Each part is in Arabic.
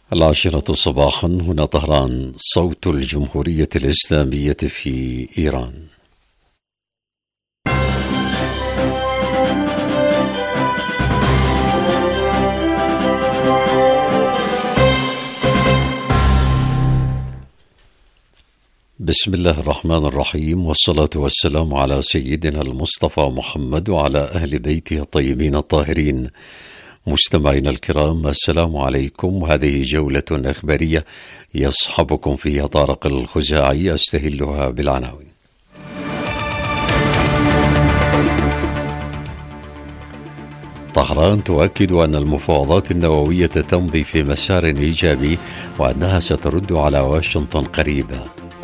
العاشرة صباحا، هنا طهران، صوت الجمهورية الإسلامية في إيران. بسم الله الرحمن الرحيم، والصلاة والسلام على سيدنا المصطفى محمد وعلى أهل بيته الطيبين الطاهرين. مستمعينا الكرام، السلام عليكم. هذه جولة إخبارية يصحبكم فيها طارق الخزاعي، أستهلها بالعناوين. طهران تؤكد أن المفاوضات النووية تمضي في مسار إيجابي وأنها سترد على واشنطن قريبا.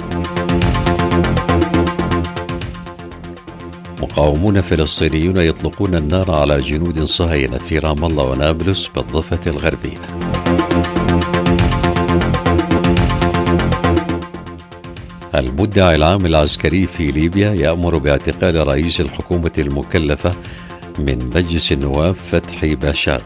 مقاومون فلسطينيون يطلقون النار على جنود صهاينة في رام الله ونابلس بالضفة الغربية. المدعي العام العسكري في ليبيا يأمر باعتقال رئيس الحكومة المكلفة من مجلس النواب فتحي باشاغ.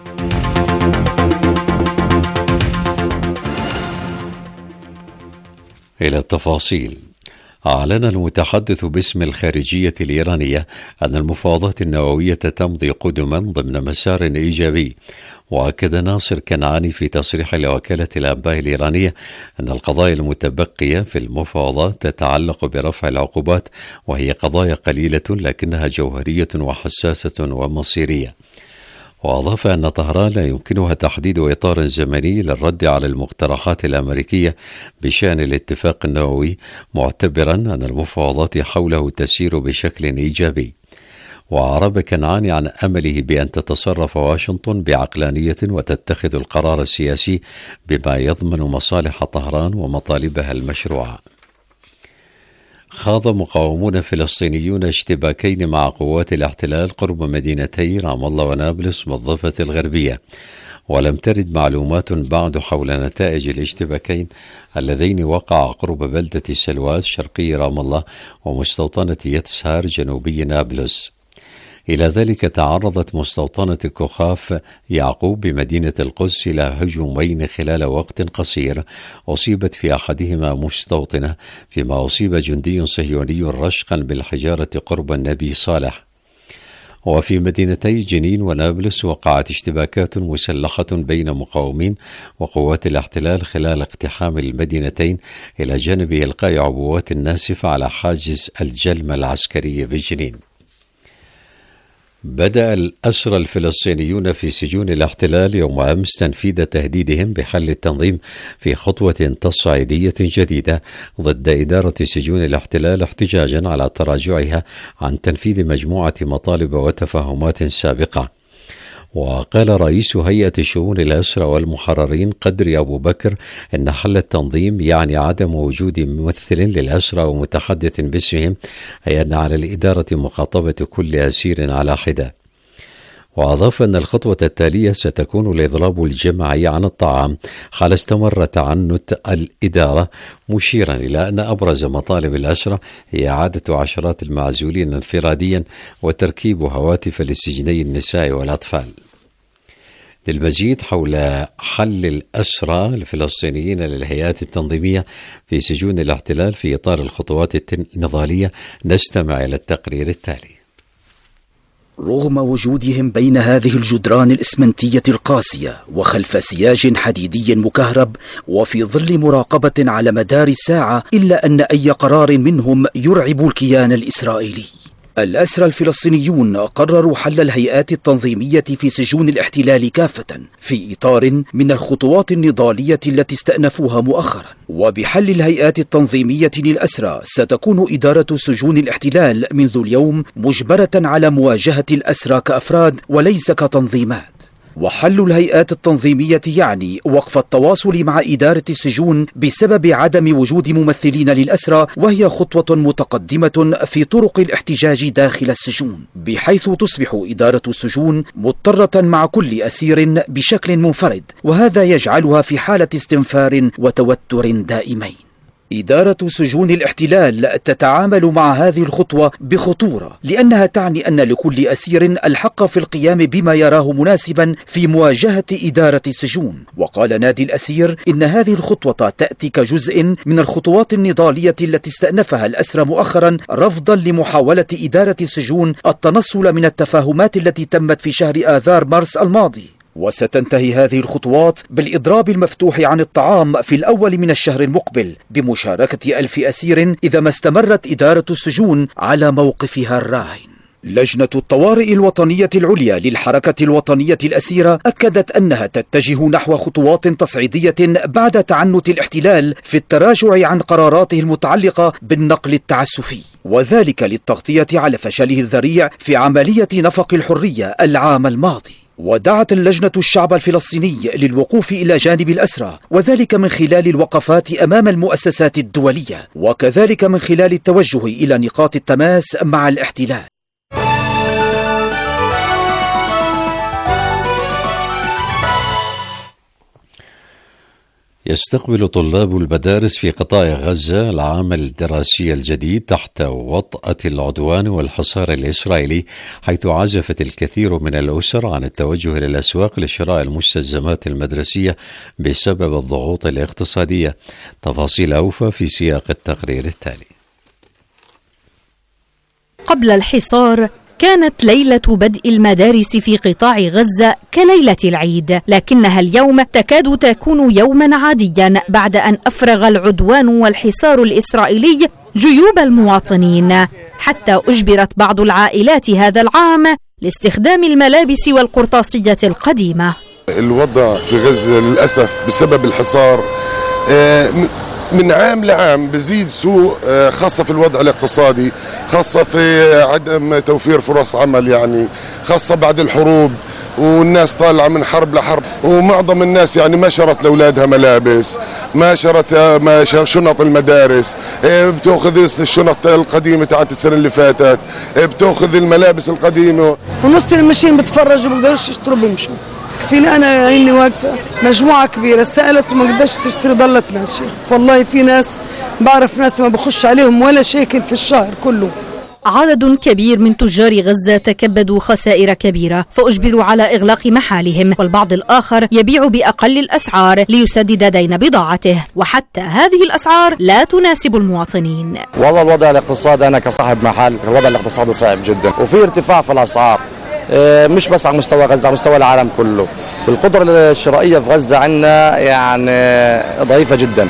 إلى التفاصيل. أعلن المتحدث باسم الخارجية الإيرانية أن المفاوضات النووية تمضي قدما ضمن مسار إيجابي. وأكد ناصر كنعاني في تصريح لوكالة الأنباء الإيرانية أن القضايا المتبقية في المفاوضات تتعلق برفع العقوبات، وهي قضايا قليلة لكنها جوهرية وحساسة ومصيرية. وأضاف أن طهران لا يمكنها تحديد إطار زمني للرد على المقترحات الأمريكية بشأن الاتفاق النووي، معتبرا أن المفاوضات حوله تسير بشكل إيجابي. وأعرب كنعاني عن أمله بأن تتصرف واشنطن بعقلانية وتتخذ القرار السياسي بما يضمن مصالح طهران ومطالبها المشروعة. خاض مقاومون فلسطينيون اشتباكين مع قوات الاحتلال قرب مدينتي رام الله ونابلس بالضفة الغربية، ولم ترد معلومات بعد حول نتائج الاشتباكين اللذين وقعا قرب بلدة سلواز شرقي رام الله ومستوطنة يتسهار جنوبي نابلس. إلى ذلك تعرضت مستوطنة كوخاف يعقوب بمدينة القدس إلى هجومين خلال وقت قصير، أصيبت في أحدهما مستوطنة، فيما أصيب جندي صهيوني رشقا بالحجارة قرب النبي صالح. وفي مدينتي جنين ونابلس وقعت اشتباكات مسلحة بين مقاومين وقوات الاحتلال خلال اقتحام المدينتين، إلى جانب إلقاء عبوات ناسفة على حاجز الجلمة العسكري بجنين. بدأ الأسرى الفلسطينيون في سجون الاحتلال يوم أمس تنفيذ تهديدهم بحل التنظيم في خطوة تصعيدية جديدة ضد إدارة سجون الاحتلال، احتجاجا على تراجعها عن تنفيذ مجموعة مطالب وتفاهمات سابقة. وقال رئيس هيئة شؤون الأسرى والمحررين قدري أبو بكر إن حل التنظيم يعني عدم وجود ممثل للأسرى ومتحدث باسمهم، أي أن على الإدارة مخاطبة كل أسير على حدة. وأضاف أن الخطوة التالية ستكون الإضراب الجماعي عن الطعام حال استمر تعنت الإدارة، مشيرا إلى أن أبرز مطالب الأسرى هي إعادة عشرات المعزولين انفراديا وتركيب هواتف لسجني النساء والأطفال. للمزيد حول حل الأسرى الفلسطينيين للهيئات التنظيمية في سجون الاحتلال في إطار الخطوات النضالية، نستمع إلى التقرير التالي. رغم وجودهم بين هذه الجدران الإسمنتية القاسية وخلف سياج حديدي مكهرب وفي ظل مراقبة على مدار ساعة، إلا أن أي قرار منهم يرعب الكيان الإسرائيلي. الأسرى الفلسطينيون قرروا حل الهيئات التنظيمية في سجون الاحتلال كافة في إطار من الخطوات النضالية التي استأنفوها مؤخرا. وبحل الهيئات التنظيمية للأسرى ستكون إدارة سجون الاحتلال منذ اليوم مجبرة على مواجهة الأسرى كأفراد وليس كتنظيمات. وحل الهيئات التنظيمية يعني وقف التواصل مع إدارة السجون بسبب عدم وجود ممثلين للأسرى، وهي خطوة متقدمة في طرق الاحتجاج داخل السجون، بحيث تصبح إدارة السجون مضطرة مع كل أسير بشكل منفرد، وهذا يجعلها في حالة استنفار وتوتر دائمين. إدارة سجون الاحتلال تتعامل مع هذه الخطوة بخطورة، لأنها تعني أن لكل أسير الحق في القيام بما يراه مناسبا في مواجهة إدارة السجون. وقال نادي الأسير إن هذه الخطوة تأتي كجزء من الخطوات النضالية التي استأنفها الأسرى مؤخرا رفضا لمحاولة إدارة السجون التنصل من التفاهمات التي تمت في شهر آذار مارس الماضي. وستنتهي هذه الخطوات بالإضراب المفتوح عن الطعام في الأول من الشهر المقبل بمشاركة 1000 أسير إذا ما استمرت إدارة السجون على موقفها الراهن. لجنة الطوارئ الوطنية العليا للحركة الوطنية الأسيرة أكدت أنها تتجه نحو خطوات تصعيدية بعد تعنت الاحتلال في التراجع عن قراراته المتعلقة بالنقل التعسفي، وذلك للتغطية على فشله الذريع في عملية نفق الحرية العام الماضي. ودعت اللجنة الشعب الفلسطيني للوقوف إلى جانب الأسرى، وذلك من خلال الوقفات أمام المؤسسات الدولية، وكذلك من خلال التوجه إلى نقاط التماس مع الاحتلال. يستقبل طلاب المدارس في قطاع غزة العام الدراسي الجديد تحت وطأة العدوان والحصار الإسرائيلي، حيث عزفت الكثير من الأسر عن التوجه إلى الأسواق لشراء المستلزمات المدرسية بسبب الضغوط الاقتصادية. تفاصيل أوفى في سياق التقرير التالي. قبل الحصار كانت ليلة بدء المدارس في قطاع غزة كليلة العيد، لكنها اليوم تكاد تكون يوما عاديا بعد أن أفرغ العدوان والحصار الإسرائيلي جيوب المواطنين، حتى أجبرت بعض العائلات هذا العام لاستخدام الملابس والقرطاسية القديمة. الوضع في غزة للأسف بسبب الحصار من عام لعام بزيد سوء، خاصة في الوضع الاقتصادي، خاصة في عدم توفير فرص عمل، يعني خاصة بعد الحروب والناس طالعة من حرب لحرب، ومعظم الناس يعني ما شرت لأولادها ملابس، ما شرت شنط المدارس، بتأخذ الشنط القديمة تاعت السنة اللي فاتت، بتأخذ الملابس القديمة، ونص الماشيين بتفرجوا ما بيقدروش يشتروا بيمشوا. فينا أنا هيني واقفة مجموعة كبيرة سألت وما قدرش تشتري ضلت ماشية. والله في ناس بعرف ناس ما بخش عليهم ولا شيكل في الشهر كله. عدد كبير من تجار غزة تكبدوا خسائر كبيرة فأجبروا على إغلاق محالهم، والبعض الآخر يبيع بأقل الأسعار ليسدد دين بضاعته، وحتى هذه الأسعار لا تناسب المواطنين. والله الوضع الاقتصادي أنا كصاحب محل الوضع الاقتصادي صعب جدا، وفي ارتفاع في الأسعار مش بس على مستوى غزة، على مستوى العالم كله. القدرة الشرائية في غزة عندنا يعني ضعيفة جدا،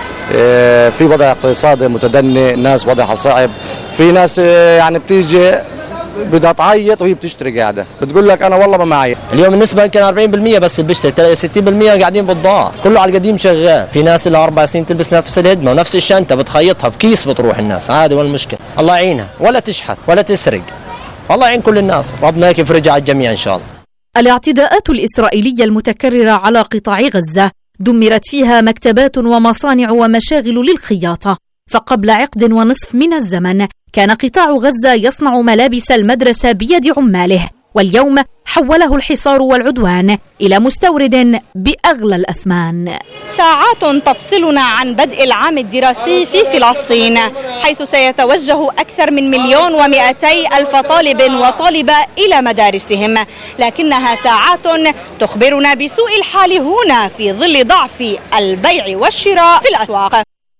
في وضع اقتصادي متدني، ناس وضعها صعب، في ناس يعني بتيجي بدها تعيط وهي بتشتري قاعدة بتقول لك أنا والله ما معي. اليوم النسبة يمكن 40% بس اللي بيشتري، 60% قاعدين بالضاعة، كله على القديم شغال. في ناس اللي 4 سنين تلبس نفس الهدمة ونفس الشنطة بتخيطها بكيس بتروح الناس عادي، ولا المشكلة. الله يعينها، ولا تشحت ولا تسرق، الله يعين كل الناس، ربنا يفرج على الجميع إن شاء الله. الاعتداءات الإسرائيلية المتكررة على قطاع غزة دمرت فيها مكتبات ومصانع ومشاغل للخياطة، فقبل عقد ونصف من الزمن كان قطاع غزة يصنع ملابس المدرسة بيد عماله، واليوم حوله الحصار والعدوان إلى مستورد بأغلى الأثمان. ساعات تفصلنا عن بدء العام الدراسي في فلسطين، حيث سيتوجه أكثر من 1,200,000 طالب وطالبة إلى مدارسهم، لكنها ساعات تخبرنا بسوء الحال هنا في ظل ضعف البيع والشراء في الأسواق.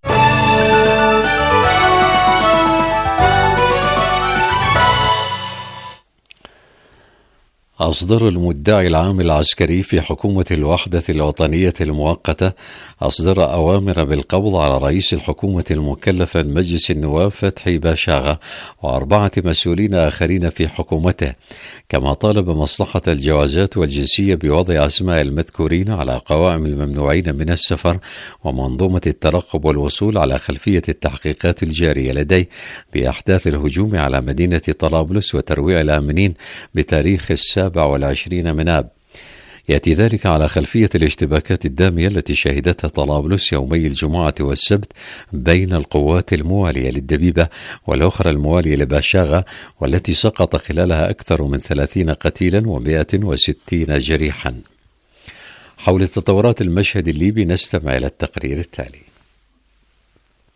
أصدر المدعي العام العسكري في حكومة الوحدة الوطنية المؤقتة أوامر بالقبض على رئيس الحكومة المكلف من مجلس النواب فتحي باشاغة و4 مسؤولين آخرين في حكومته، كما طالب مصلحة الجوازات والجنسية بوضع أسماء المذكورين على قوائم الممنوعين من السفر ومنظومة الترقب والوصول على خلفية التحقيقات الجارية لديه بأحداث الهجوم على مدينة طرابلس وترويع الآمنين بتاريخ 27 من آب. يأتي ذلك على خلفية الاشتباكات الدامية التي شهدتها طرابلس يومي الجمعة والسبت بين القوات الموالية للدبيبة والأخرى الموالية لباشاغة، والتي سقط خلالها أكثر من 30 قتيلا و160 جريحا. حول تطورات المشهد الليبي نستمع إلى التقرير التالي.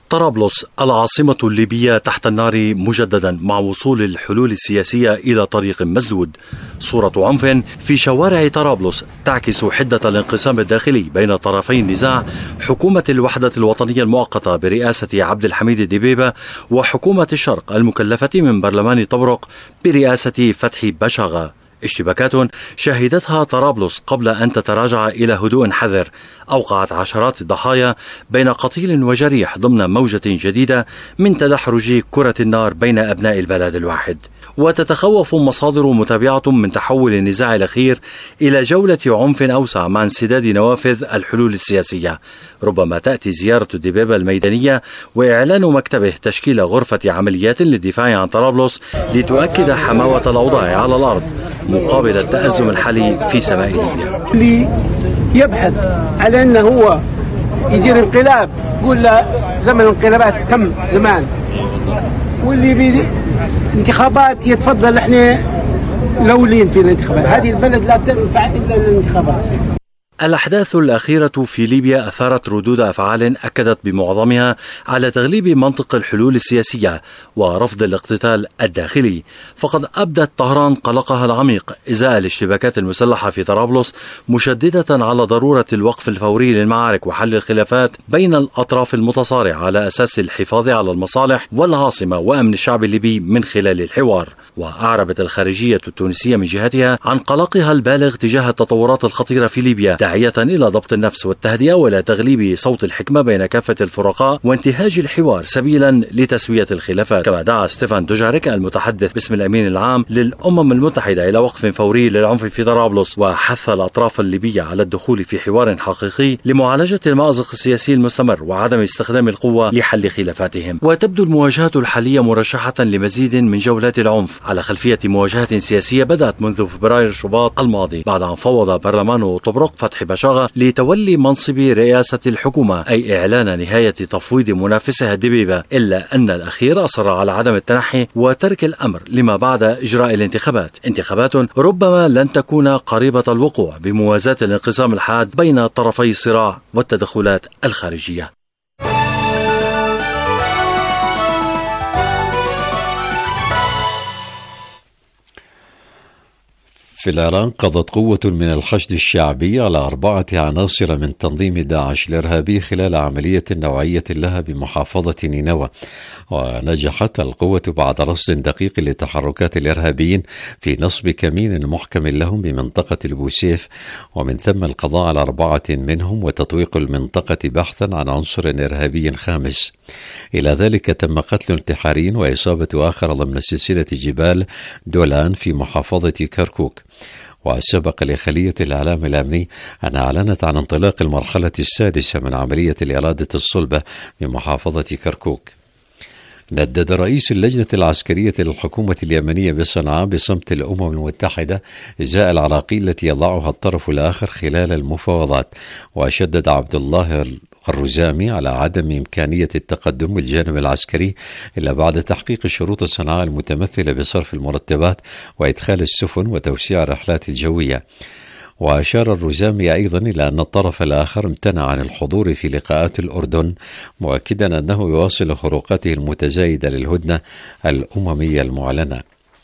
طرابلس العاصمة الليبية تحت النار مجددا مع وصول الحلول السياسية إلى طريق مسدود. صورة عنف في شوارع طرابلس تعكس حدة الانقسام الداخلي بين طرفي النزاع، حكومة الوحدة الوطنية المؤقتة برئاسة عبد الحميد دبيبة وحكومة الشرق المكلفة من برلمان طبرق برئاسة فتحي بشاغة. اشتباكات شهدتها طرابلس قبل أن تتراجع إلى هدوء حذر أوقعت عشرات الضحايا بين قتيل وجريح ضمن موجة جديدة من تدحرج كرة النار بين أبناء البلد الواحد. وتتخوف مصادر متابعة من تحول النزاع الأخير إلى جولة عنف أوسع مع انسداد نوافذ الحلول السياسية. ربما تأتي زيارة دبيبة الميدانية وإعلان مكتبه تشكيل غرفة عمليات للدفاع عن طرابلس لتؤكد حماوة الأوضاع على الأرض مقابل التأزم الحالي في سماء ليبيا. اللي يبحث على أنه هو يدير انقلاب يقول لا، زمن الانقلابات تم زمان، واللي بيدي انتخابات يتفضل احنا لولين في الانتخابات. هذه البلد لا تنفع الا الانتخابات. الأحداث الأخيرة في ليبيا أثارت ردود أفعال أكدت بمعظمها على تغليب منطق الحلول السياسية ورفض الاقتتال الداخلي، فقد أبدت طهران قلقها العميق إزاء الاشتباكات المسلحة في طرابلس، مشددة على ضرورة الوقف الفوري للمعارك وحل الخلافات بين الأطراف المتصارعة على أساس الحفاظ على المصالح والعاصمة وأمن الشعب الليبي من خلال الحوار. وأعربت الخارجية التونسية من جهتها عن قلقها البالغ تجاه التطورات الخطيرة في ليبيا، داعية إلى ضبط النفس والتهدئة ولا تغليب صوت الحكمة بين كافة الفرقاء وانتهاج الحوار سبيلا لتسوية الخلافات. كما دعا ستيفان دوجاريك المتحدث باسم الأمين العام للأمم المتحدة إلى وقف فوري للعنف في طرابلس، وحث الأطراف الليبية على الدخول في حوار حقيقي لمعالجة المأزق السياسي المستمر وعدم استخدام القوة لحل خلافاتهم. وتبدو المواجهة الحالية مرشحة لمزيد من جولات العنف على خلفية مواجهة سياسية بدأت منذ فبراير شباط الماضي بعد أن فوض برلمان طبرق فتحي بشاغة لتولي منصب رئاسة الحكومة، أي إعلان نهاية تفويض منافسها دبيبة، إلا أن الأخير أصر على عدم التنحي وترك الأمر لما بعد إجراء الانتخابات، انتخابات ربما لن تكون قريبة الوقوع بموازاة الانقسام الحاد بين طرفي الصراع والتدخلات الخارجية. في العراق قضت قوة من الحشد الشعبي على 4 عناصر من تنظيم داعش الإرهابي خلال عملية نوعية لها بمحافظة نينوى، ونجحت القوة بعد رصد دقيق لتحركات الإرهابيين في نصب كمين محكم لهم بمنطقة البوسيف، ومن ثم القضاء على 4 منهم وتطويق المنطقة بحثا عن عنصر إرهابي خامس. إلى ذلك تم قتل انتحاري وإصابة آخر ضمن سلسلة جبال دولان في محافظة كركوك. وسبق لخلية الإعلام الأمني أن أعلنت عن انطلاق المرحلة السادسة من عملية الإرادة الصلبة بمحافظة كركوك. ندد رئيس اللجنة العسكرية للحكومة اليمنية بصنعاء بصمت الأمم المتحدة إزاء العراقيل التي يضعها الطرف الآخر خلال المفاوضات، وشدد عبد الله الرزامي على عدم إمكانية التقدم بالجانب العسكري إلا بعد تحقيق شروط صنعاء المتمثلة بصرف المرتبات وإدخال السفن وتوسيع الرحلات الجوية. وأشار الرزامي أيضا إلى أن الطرف الآخر امتنع عن الحضور في لقاءات الأردن، مؤكدا أنه يواصل خروقاته المتزايدة للهدنة الأممية المعلنة.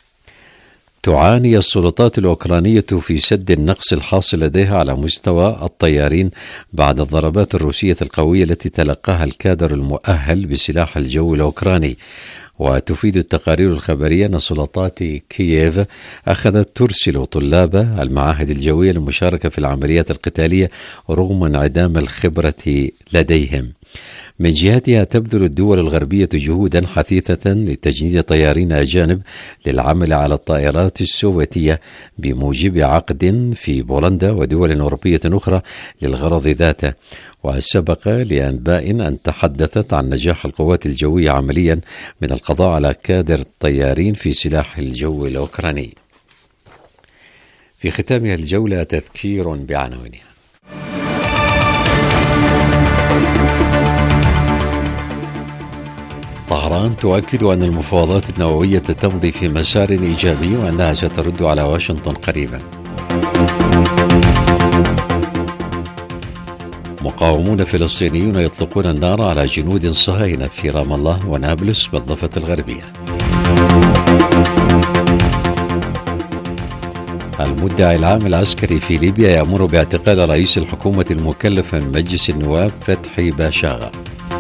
تعاني السلطات الأوكرانية في سد النقص الحاصل لديها على مستوى الطيارين بعد الضربات الروسية القوية التي تلقاها الكادر المؤهل بسلاح الجو الأوكراني. وتفيد التقارير الخبرية أن سلطات كييف أخذت ترسل طلاب المعاهد الجوية للمشاركة في العمليات القتالية رغم انعدام الخبرة لديهم. من جهتها تبذل الدول الغربية جهودا حثيثة لتجنيد طيارين أجانب للعمل على الطائرات السوفيتية بموجب عقد في بولندا ودول أوروبية أخرى للغرض ذاته. وسبق لأنباء أن تحدثت عن نجاح القوات الجوية عمليا من القضاء على كادر الطيارين في سلاح الجو الأوكراني. في ختامها الجولة تذكير بعناوينها. طهران تؤكد أن المفاوضات النووية تمضي في مسار إيجابي وأنها سترد على واشنطن قريبا. مقاومون فلسطينيون يطلقون النار على جنود صهاينة في رام الله ونابلس بالضفة الغربية. المدعي العام العسكري في ليبيا يأمر باعتقال رئيس الحكومة المكلف من مجلس النواب فتحي باشاغا.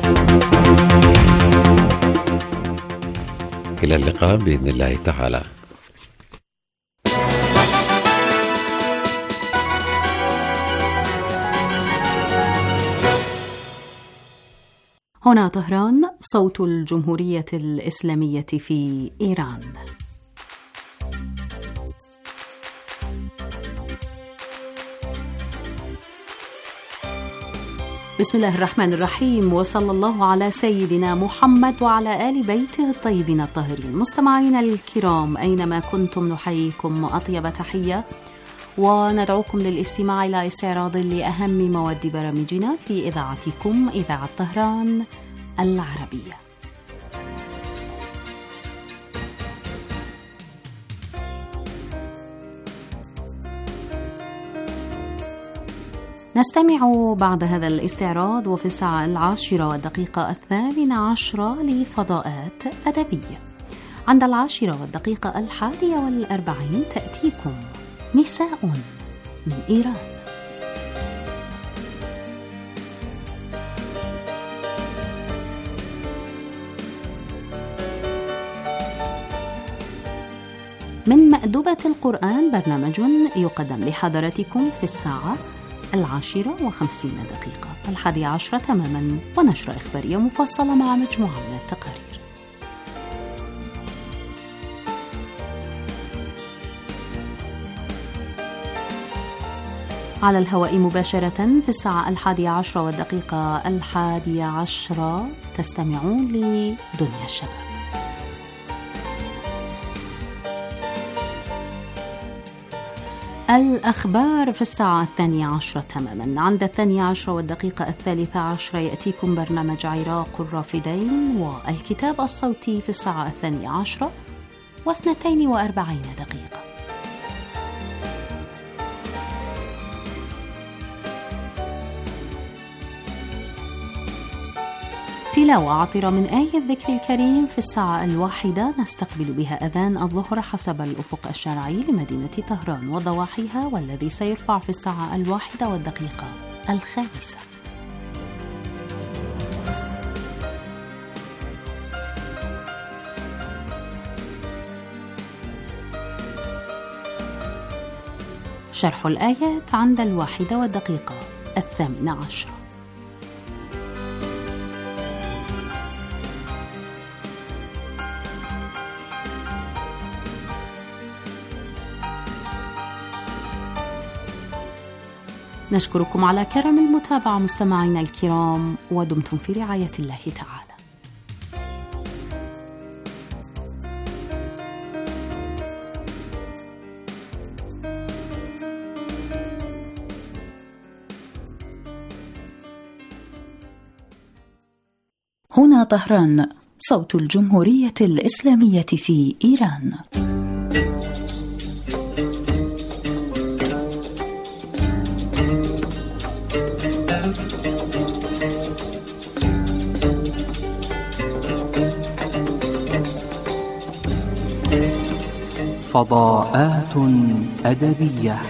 إلى اللقاء بإذن الله تعالى. هنا طهران، صوت الجمهورية الإسلامية في إيران. بسم الله الرحمن الرحيم، وصلى الله على سيدنا محمد وعلى آل بيته الطيبين الطاهرين. مستمعينا الكرام أينما كنتم نحييكم أطيب تحية وندعوكم للاستماع إلى استعراض لأهم مواد برامجنا في إذاعتكم إذاعة طهران العربية. نستمع بعد هذا الاستعراض وفي الساعة 10:18 لفضاءات أدبية. عند 10:41 تأتيكم نساء من إيران. من مأدبة القرآن برنامج يقدم لحضراتكم في الساعة 10:50 11 تماما، ونشرة إخبارية مفصلة مع مجموعة من التقارير. على الهواء مباشرة في الساعة 11:11 تستمعون لدنيا الشباب. الأخبار في الساعة 12 تماما. عند 12:13 يأتيكم برنامج عراق الرافدين والكتاب الصوتي في الساعة 12:42. تلاوة عطرة من آية الذكر الكريم في الساعة 1 نستقبل بها أذان الظهر حسب الأفق الشرعي لمدينة طهران وضواحيها، والذي سيرفع في الساعة 1:05. شرح الآيات عند 1:18. نشكركم على كرم المتابعة مستمعينا الكرام، ودمتم في رعاية الله تعالى. هنا طهران، صوت الجمهورية الإسلامية في إيران. فضاءات أدبية.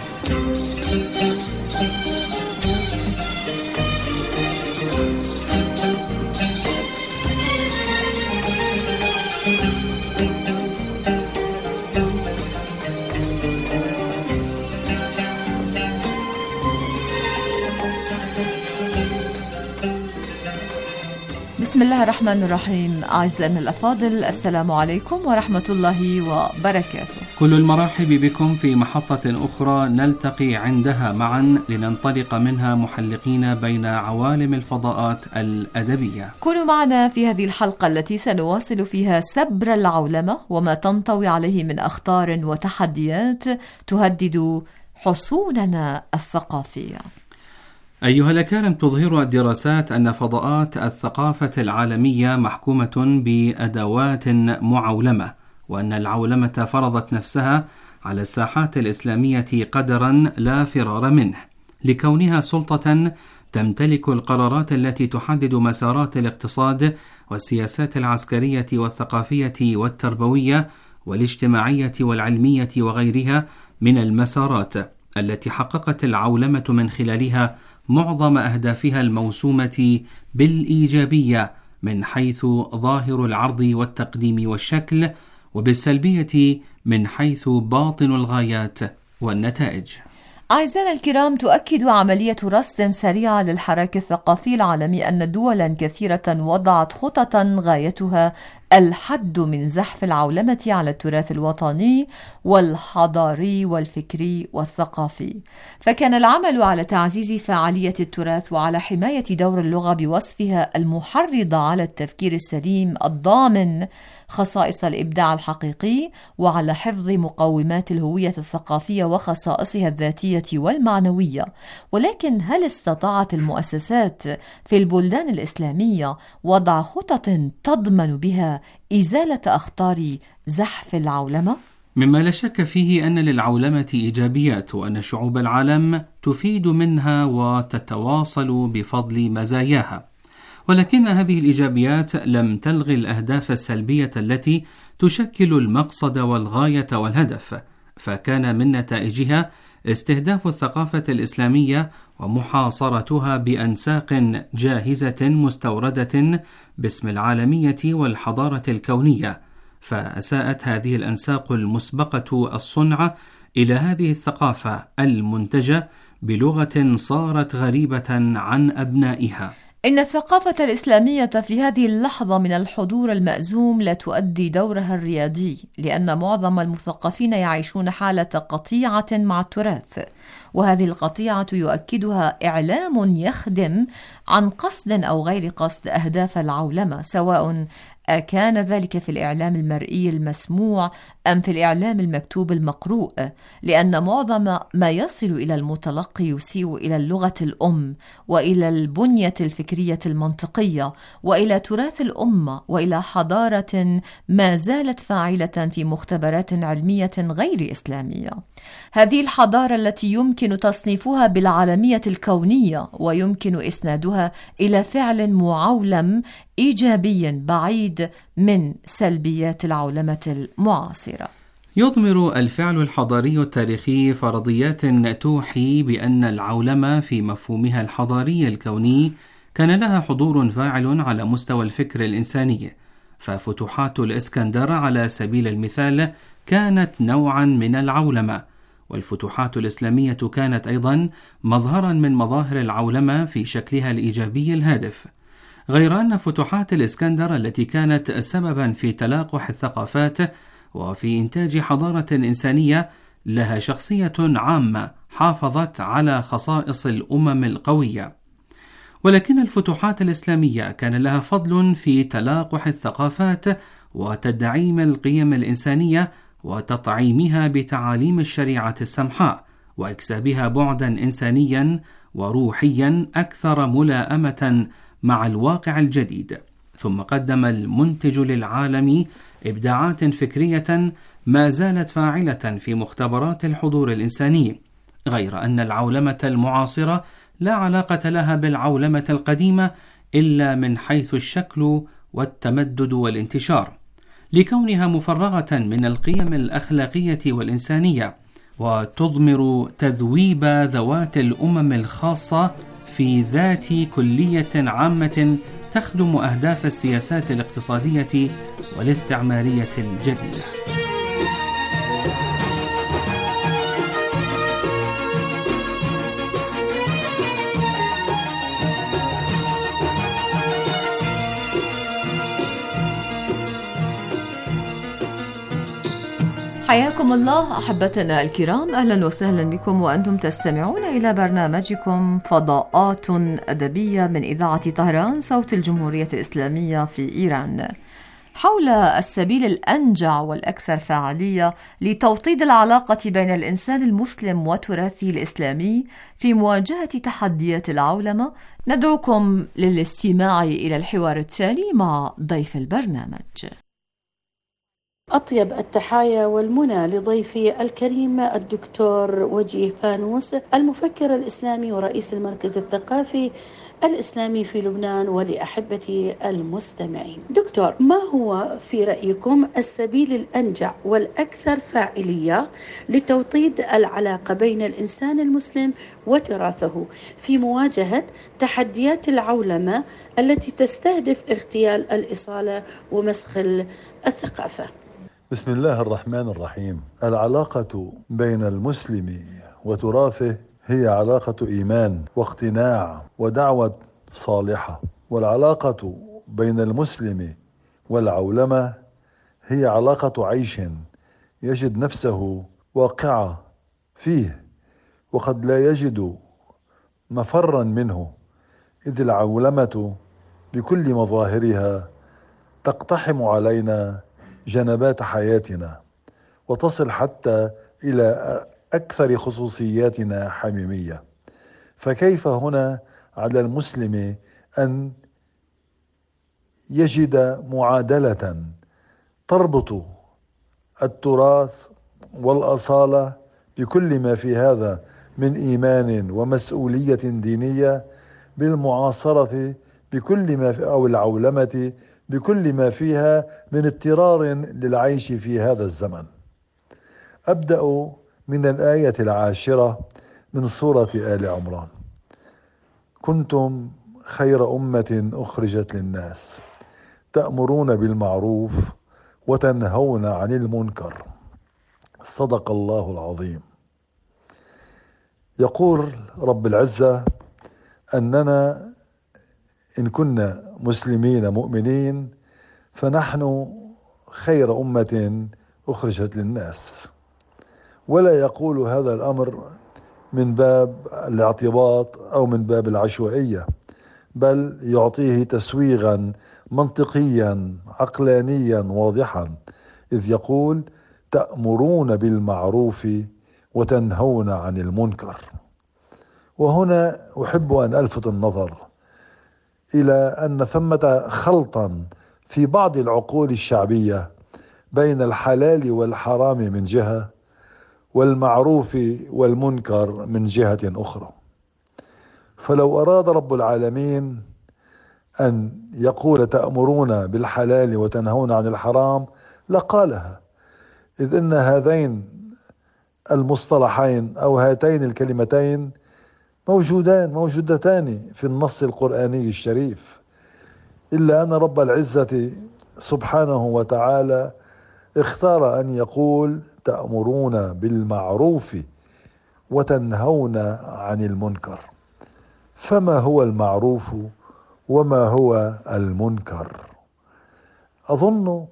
بسم الله الرحمن الرحيم. أعزائنا الأفاضل، السلام عليكم ورحمة الله وبركاته. كل المرحب بكم في محطة أخرى نلتقي عندها معا لننطلق منها محلقين بين عوالم الفضاءات الأدبية. كونوا معنا في هذه الحلقة التي سنواصل فيها سبر العولمة وما تنطوي عليه من أخطار وتحديات تهدد حصولنا الثقافية. أيها الأكارم، تظهر الدراسات أن فضاءات الثقافة العالمية محكومة بأدوات معولمة، وأن العولمة فرضت نفسها على الساحات الإسلامية قدرا لا فرار منه، لكونها سلطة تمتلك القرارات التي تحدد مسارات الاقتصاد والسياسات العسكرية والثقافية والتربوية والاجتماعية والعلمية وغيرها من المسارات التي حققت العولمة من خلالها معظم أهدافها الموسومة بالإيجابية من حيث ظاهر العرض والتقديم والشكل، وبالسلبية من حيث باطن الغايات والنتائج. أعزائنا الكرام، تؤكد عملية رصد سريعة للحراك الثقافي العالمي أن دولا كثيرة وضعت خططا غايتها الحد من زحف العولمة على التراث الوطني والحضاري والفكري والثقافي، فكان العمل على تعزيز فعالية التراث وعلى حماية دور اللغة بوصفها المحرضة على التفكير السليم الضامن خصائص الإبداع الحقيقي، وعلى حفظ مقومات الهوية الثقافية وخصائصها الذاتية والمعنوية. ولكن هل استطاعت المؤسسات في البلدان الإسلامية وضع خطط تضمن بها إزالة أخطار زحف العولمة؟ مما لا شك فيه أن للعولمة إيجابيات، وأن شعوب العالم تفيد منها وتتواصل بفضل مزاياها، ولكن هذه الإيجابيات لم تلغي الأهداف السلبية التي تشكل المقصد والغاية والهدف، فكان من نتائجها استهداف الثقافة الإسلامية ومحاصرتها بأنساق جاهزة مستوردة باسم العالمية والحضارة الكونية، فأساءت هذه الأنساق المسبقة الصنع إلى هذه الثقافة المنتجة بلغة صارت غريبة عن أبنائها. إن الثقافة الإسلامية في هذه اللحظة من الحضور المأزوم لا تؤدي دورها الريادي، لأن معظم المثقفين يعيشون حالة قطيعة مع التراث، وهذه القطيعة يؤكدها إعلام يخدم عن قصد أو غير قصد أهداف العولمة، سواء كان ذلك في الإعلام المرئي المسموع أم في الإعلام المكتوب المقروء، لأن معظم ما يصل إلى المتلقي يسيء إلى اللغة الأم وإلى البنية الفكرية المنطقية وإلى تراث الأمة وإلى حضارة ما زالت فاعلة في مختبرات علمية غير إسلامية. هذه الحضارة التي يمكن تصنيفها بالعالمية الكونية ويمكن إسنادها إلى فعل معولم إيجابي بعيد من سلبيات العولمة المعاصرة. يضمر الفعل الحضاري التاريخي فرضيات توحي بأن العولمة في مفهومها الحضاري الكوني كان لها حضور فاعل على مستوى الفكر الإنساني، ففتوحات الإسكندر على سبيل المثال كانت نوعا من العولمة، والفتوحات الإسلامية كانت أيضا مظهرا من مظاهر العولمة في شكلها الإيجابي الهادف، غير أن فتوحات الإسكندر التي كانت سببا في تلاقح الثقافات وفي إنتاج حضارة إنسانية لها شخصية عامة حافظت على خصائص الأمم القوية، ولكن الفتوحات الإسلامية كان لها فضل في تلاقح الثقافات وتدعيم القيم الإنسانية وتطعيمها بتعاليم الشريعة السمحاء وإكسابها بعدا إنسانيا وروحيا أكثر ملائمة مع الواقع الجديد. ثم قدم المنتج للعالم إبداعات فكرية ما زالت فاعلة في مختبرات الحضور الإنساني، غير أن العولمة المعاصرة لا علاقة لها بالعولمة القديمة إلا من حيث الشكل والتمدد والانتشار، لكونها مفرغة من القيم الأخلاقية والإنسانية، وتضمر تذويب ذوات الأمم الخاصة في ذات كلية عامة تخدم أهداف السياسات الاقتصادية والاستعمارية الجديدة. حياكم الله أحبتنا الكرام، أهلا وسهلا بكم وأنتم تستمعون إلى برنامجكم فضاءات أدبية من إذاعة طهران صوت الجمهورية الإسلامية في إيران، حول السبيل الأنجع والأكثر فعالية لتوطيد العلاقة بين الإنسان المسلم وتراثه الإسلامي في مواجهة تحديات العولمة. ندعوكم للاستماع إلى الحوار التالي مع ضيف البرنامج. أطيب التحايا والمنى لضيفي الكريم الدكتور وجيه فانوس، المفكر الإسلامي ورئيس المركز الثقافي الإسلامي في لبنان، ولأحبتي المستمعين. دكتور، ما هو في رأيكم السبيل الأنجع والأكثر فاعلية لتوطيد العلاقة بين الإنسان المسلم وتراثه في مواجهة تحديات العولمة التي تستهدف اغتيال الإصالة ومسخ الثقافة؟ بسم الله الرحمن الرحيم. العلاقة بين المسلم وتراثه هي علاقة إيمان واقتناع ودعوة صالحة، والعلاقة بين المسلم والعولمة هي علاقة عيش يجد نفسه واقعة فيه وقد لا يجد مفرا منه، إذ العولمة بكل مظاهرها تقتحم علينا جنبات حياتنا وتصل حتى إلى أكثر خصوصياتنا حميمية. فكيف هنا على المسلم أن يجد معادلة تربط التراث والأصالة بكل ما في هذا من إيمان ومسؤولية دينية بالمعاصرة بكل ما في أو العولمة بكل ما فيها من اضطرار للعيش في هذا الزمن. أبدأ من الآية 10 من سورة آل عمران: كنتم خير أمة أخرجت للناس تأمرون بالمعروف وتنهون عن المنكر. صدق الله العظيم. يقول رب العزة أننا إن كنا مسلمين مؤمنين فنحن خير أمة أخرجت للناس، ولا يقول هذا الأمر من باب الاعتباط أو من باب العشوائية، بل يعطيه تسويغا منطقيا عقلانيا واضحا، إذ يقول تأمرون بالمعروف وتنهون عن المنكر. وهنا أحب أن ألفت النظر إلى أن ثمة خلطا في بعض العقول الشعبية بين الحلال والحرام من جهة والمعروف والمنكر من جهة أخرى. فلو أراد رب العالمين أن يقول تأمرون بالحلال وتنهون عن الحرام لقالها، إذ إن هذين المصطلحين أو هاتين الكلمتين موجودتان في النص القرآني الشريف، إلا أن رب العزة سبحانه وتعالى اختار أن يقول تأمرون بالمعروف وتنهون عن المنكر. فما هو المعروف وما هو المنكر؟ أظن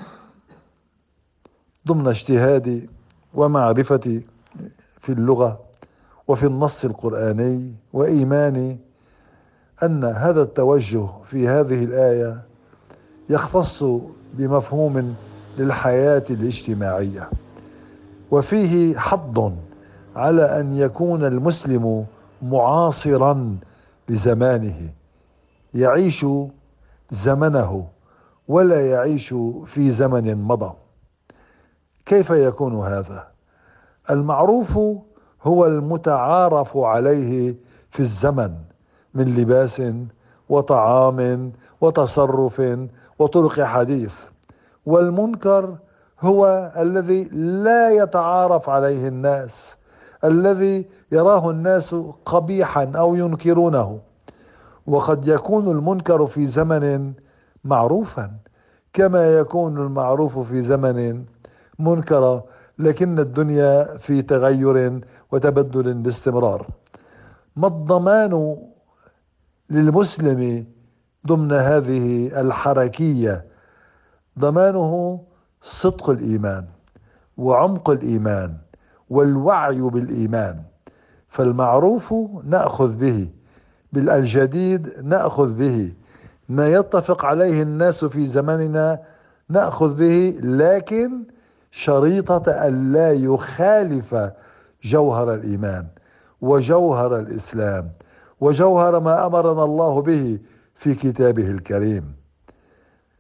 ضمن اجتهادي ومعرفتي في اللغة وفي النص القرآني وإيماني أن هذا التوجه في هذه الآية يختص بمفهوم للحياة الاجتماعية، وفيه حض على أن يكون المسلم معاصرا لزمانه، يعيش زمنه ولا يعيش في زمن مضى. كيف يكون هذا؟ المعروف هو المتعارف عليه في الزمن من لباس وطعام وتصرف وطرق حديث، والمنكر هو الذي لا يتعارف عليه الناس، الذي يراه الناس قبيحا أو ينكرونه. وقد يكون المنكر في زمن معروفا كما يكون المعروف في زمن منكرا، لكن الدنيا في تغير وتبدل باستمرار. ما الضمان للمسلم ضمن هذه الحركية؟ ضمانه صدق الإيمان وعمق الإيمان والوعي بالإيمان. فالمعروف نأخذ به، بالجديد نأخذ به، ما يتفق عليه الناس في زماننا نأخذ به، لكن شريطة أن لا يخالف جوهر الإيمان وجوهر الإسلام وجوهر ما أمرنا الله به في كتابه الكريم.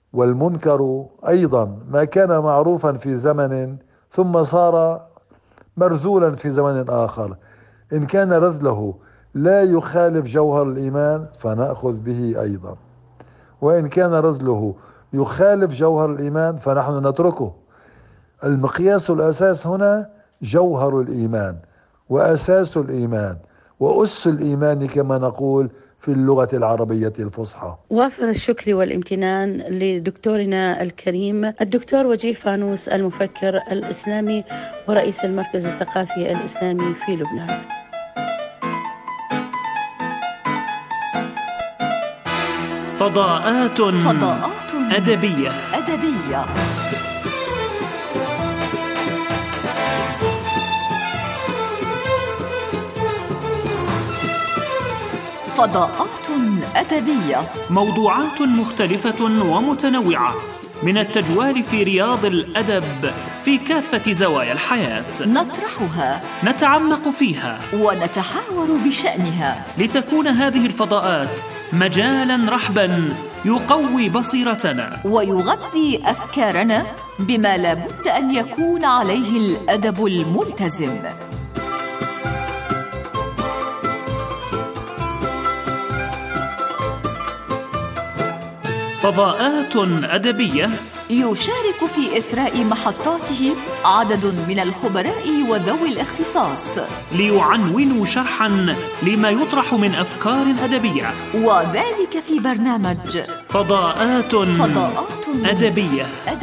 والمنكر أيضا ما كان معروفا في زمن ثم صار مرذولا في زمن آخر، إن كان رذله لا يخالف جوهر الإيمان فنأخذ به أيضا، وإن كان رذله يخالف جوهر الإيمان فنحن نتركه. المقياس الأساس هنا جوهر الإيمان وأساس الإيمان وأس الإيمان كما نقول في اللغة العربية الفصحى. وافر الشكر والامتنان لدكتورنا الكريم الدكتور وجيه فانوس المفكر الإسلامي ورئيس المركز الثقافي الإسلامي في لبنان. فضاءات أدبية. فضاءات أدبية، موضوعات مختلفة ومتنوعة من التجوال في رياض الأدب في كافة زوايا الحياة، نطرحها، نتعمق فيها ونتحاور بشأنها، لتكون هذه الفضاءات مجالا رحبا يقوي بصيرتنا ويغذي أفكارنا بما لا بد أن يكون عليه الأدب الملتزم. فضاءات أدبية يشارك في إثراء محطاته عدد من الخبراء وذوي الاختصاص ليعنونوا شرحا لما يطرح من أفكار أدبية، وذلك في برنامج فضاءات أدبية.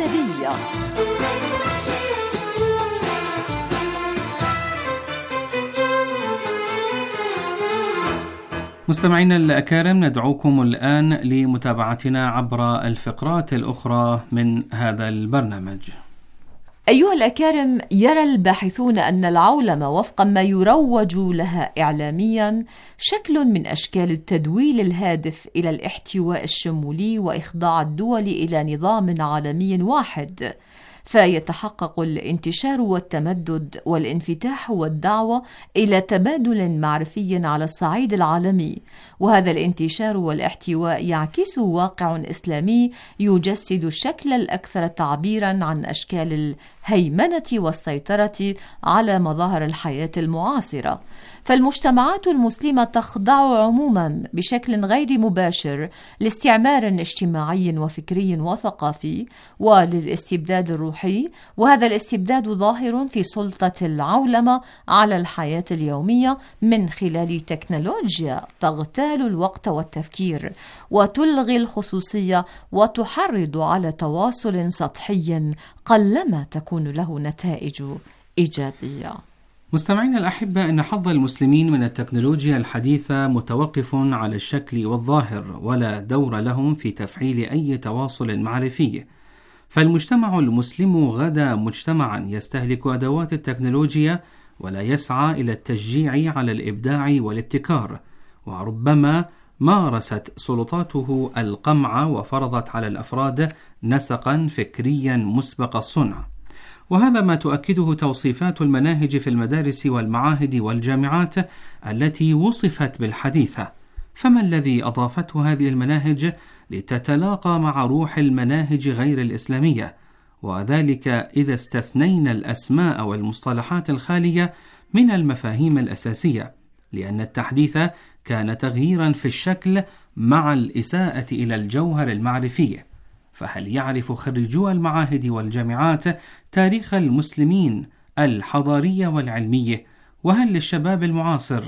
مستمعينا الأكارم، ندعوكم الآن لمتابعتنا عبر الفقرات الأخرى من هذا البرنامج. أيها الأكارم، يرى الباحثون أن العولمة وفق ما يروج لها إعلاميا شكل من أشكال التدويل الهادف إلى الاحتواء الشمولي وإخضاع الدول إلى نظام عالمي واحد، فيتحقق الانتشار والتمدد والانفتاح والدعوة إلى تبادل معرفي على الصعيد العالمي، وهذا الانتشار والاحتواء يعكس واقع إسلامي يجسد الشكل الأكثر تعبيرا عن أشكال الهيمنة والسيطرة على مظاهر الحياة المعاصرة. فالمجتمعات المسلمة تخضع عموما بشكل غير مباشر لاستعمار اجتماعي وفكري وثقافي وللاستبداد الروحي، وهذا الاستبداد ظاهر في سلطة العولمة على الحياة اليومية من خلال تكنولوجيا تغتال الوقت والتفكير وتلغي الخصوصية وتحرض على تواصل سطحي قلما تكون له نتائج إيجابية. مستمعين الأحبة، إن حظ المسلمين من التكنولوجيا الحديثة متوقف على الشكل والظاهر، ولا دور لهم في تفعيل أي تواصل معرفي. فالمجتمع المسلم غدا مجتمعا يستهلك أدوات التكنولوجيا ولا يسعى إلى التشجيع على الإبداع والابتكار، وربما مارست سلطاته القمع وفرضت على الأفراد نسقا فكريا مسبق الصنع، وهذا ما تؤكده توصيفات المناهج في المدارس والمعاهد والجامعات التي وصفت بالحديثة. فما الذي أضافته هذه المناهج لتتلاقى مع روح المناهج غير الإسلامية؟ وذلك إذا استثنينا الأسماء والمصطلحات الخالية من المفاهيم الأساسية، لأن التحديث كان تغييرا في الشكل مع الإساءة إلى الجوهر المعرفي. فهل يعرف خريجو المعاهد والجامعات تاريخ المسلمين الحضاري والعلمي؟ وهل للشباب المعاصر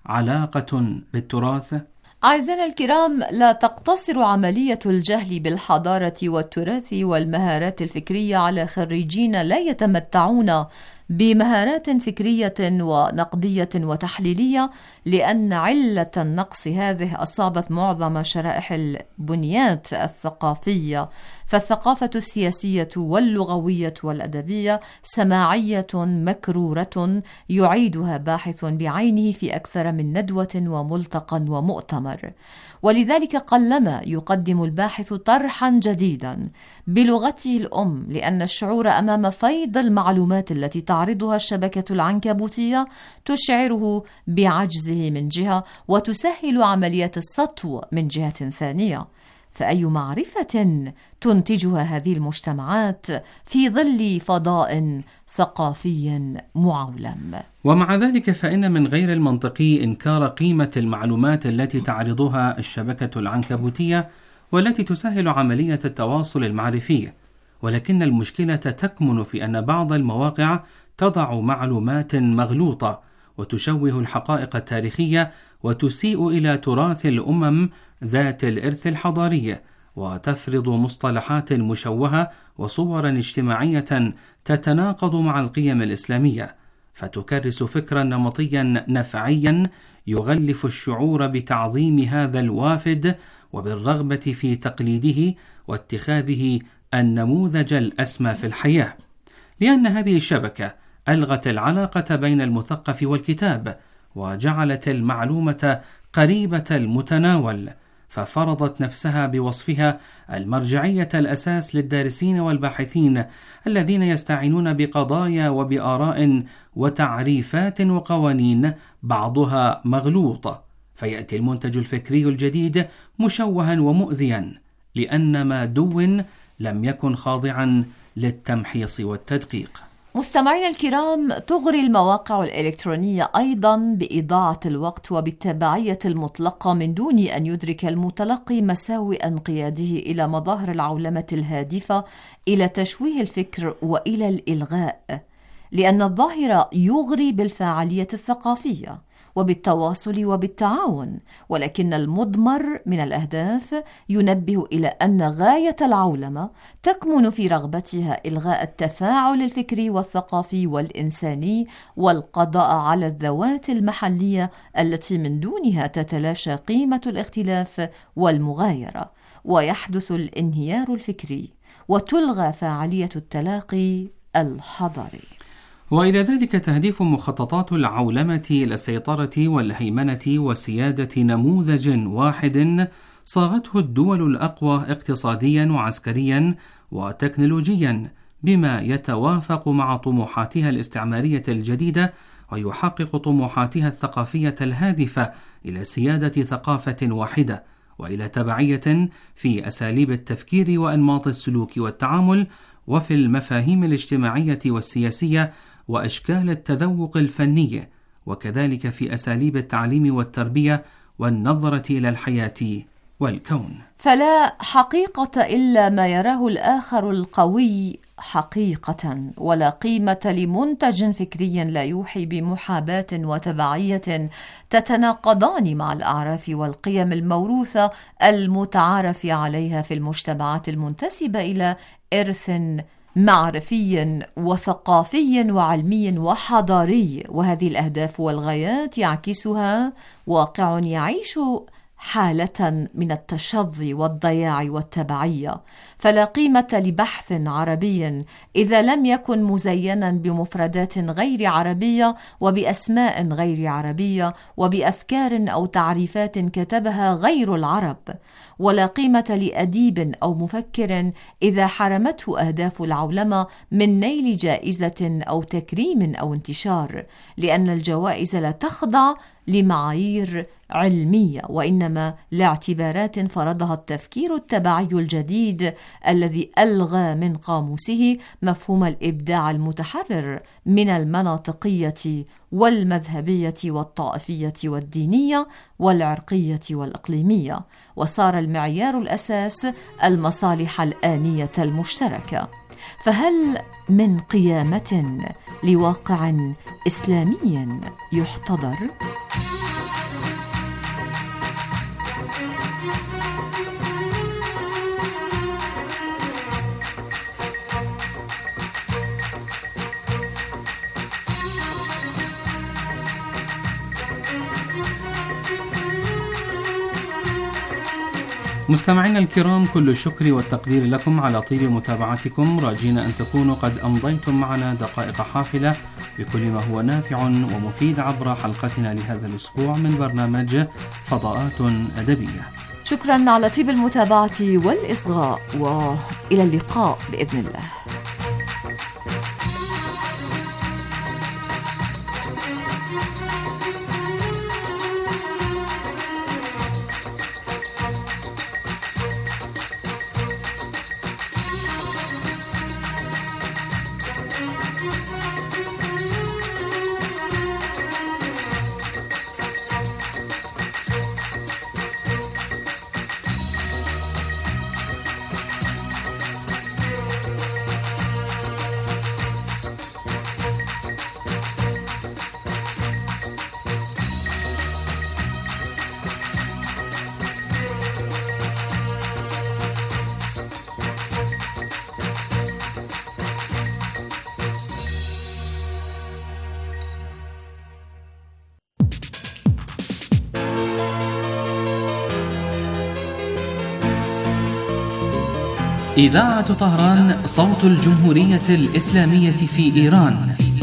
علاقة بالتراث؟ أعزائنا الكرام، لا تقتصر عملية الجهل بالحضارة والتراث والمهارات الفكرية على خريجين لا يتمتعون بمهارات فكرية ونقدية وتحليلية، لأن علة النقص هذه أصابت معظم شرائح البنيات الثقافية. فالثقافة السياسية واللغوية والأدبية سماعية مكرورة يعيدها باحث بعينه في أكثر من ندوة وملتقى ومؤتمر، ولذلك قلما يقدم الباحث طرحا جديدا بلغته الأم، لأن الشعور أمام فيض المعلومات التي تعرضها الشبكة العنكبوتية تشعره بعجزه من جهة وتسهل عملية السطو من جهة ثانية. فأي معرفة تنتجها هذه المجتمعات في ظل فضاء ثقافي معولم؟ ومع ذلك فإن من غير المنطقي إنكار قيمة المعلومات التي تعرضها الشبكة العنكبوتية والتي تسهل عملية التواصل المعرفي، ولكن المشكلة تكمن في أن بعض المواقع تضع معلومات مغلوطة وتشوه الحقائق التاريخية وتسيء إلى تراث الأمم ذات الإرث الحضاري، وتفرض مصطلحات مشوهة وصورا اجتماعية تتناقض مع القيم الإسلامية، فتكرس فكرا نمطيا نفعيا يغلف الشعور بتعظيم هذا الوافد وبالرغبة في تقليده واتخاذه النموذج الأسمى في الحياة، لأن هذه الشبكة ألغت العلاقة بين المثقف والكتاب وجعلت المعلومة قريبة المتناول، ففرضت نفسها بوصفها المرجعية الأساس للدارسين والباحثين الذين يستعينون بقضايا وبآراء وتعريفات وقوانين بعضها مغلوطة، فيأتي المنتج الفكري الجديد مشوها ومؤذيا لأن ما دون لم يكن خاضعا للتمحيص والتدقيق. مستمعينا الكرام، تغري المواقع الإلكترونية أيضا بإضاعة الوقت وبالتبعية المطلقة من دون أن يدرك المتلقي مساوئ انقياده إلى مظاهر العولمة الهادفة إلى تشويه الفكر وإلى الإلغاء، لأن الظاهر يغري بالفاعلية الثقافية وبالتواصل وبالتعاون، ولكن المضمر من الأهداف ينبه إلى أن غاية العولمة تكمن في رغبتها إلغاء التفاعل الفكري والثقافي والإنساني والقضاء على الذوات المحلية التي من دونها تتلاشى قيمة الاختلاف والمغايرة، ويحدث الانهيار الفكري وتلغى فاعلية التلاقي الحضاري. وإلى ذلك تهدف مخططات العولمة إلى السيطرة والهيمنة وسيادة نموذج واحد صاغته الدول الأقوى اقتصاديا وعسكريا وتكنولوجيا بما يتوافق مع طموحاتها الاستعمارية الجديدة ويحقق طموحاتها الثقافية الهادفة إلى سيادة ثقافة واحدة وإلى تبعية في أساليب التفكير وأنماط السلوك والتعامل وفي المفاهيم الاجتماعية والسياسية وأشكال التذوق الفني، وكذلك في أساليب التعليم والتربية والنظرة إلى الحياة والكون. فلا حقيقة إلا ما يراه الآخر القوي حقيقة، ولا قيمة لمنتج فكري لا يوحي بمحاباة وتبعية تتناقضان مع الأعراف والقيم الموروثة المتعارف عليها في المجتمعات المنتسبة إلى إرث معرفي وثقافي وعلمي وحضاري. وهذه الأهداف والغايات يعكسها واقع يعيش حالة من التشظي والضياع والتبعية، فلا قيمة لبحث عربي إذا لم يكن مزينا بمفردات غير عربية وبأسماء غير عربية وبأفكار أو تعريفات كتبها غير العرب، ولا قيمة لأديب أو مفكر إذا حرمته أهداف العولمة من نيل جائزة أو تكريم أو انتشار، لأن الجوائز لا تخضع لمعايير علمية وإنما لاعتبارات فرضها التفكير التبعي الجديد الذي ألغى من قاموسه مفهوم الإبداع المتحرر من المناطقية والمذهبية والطائفية والدينية والعرقية والإقليمية، وصار المعيار الأساس المصالح الآنية المشتركة. فهل من قيامة لواقع إسلامي يحتضر؟ مستمعينا الكرام، كل الشكر والتقدير لكم على طيب متابعتكم، راجين أن تكونوا قد أمضيتم معنا دقائق حافلة بكل ما هو نافع ومفيد عبر حلقتنا لهذا الأسبوع من برنامج فضاءات أدبية. شكرا على طيب المتابعة والإصغاء، وإلى اللقاء بإذن الله. إذاعة طهران صوت الجمهورية الإسلامية في إيران،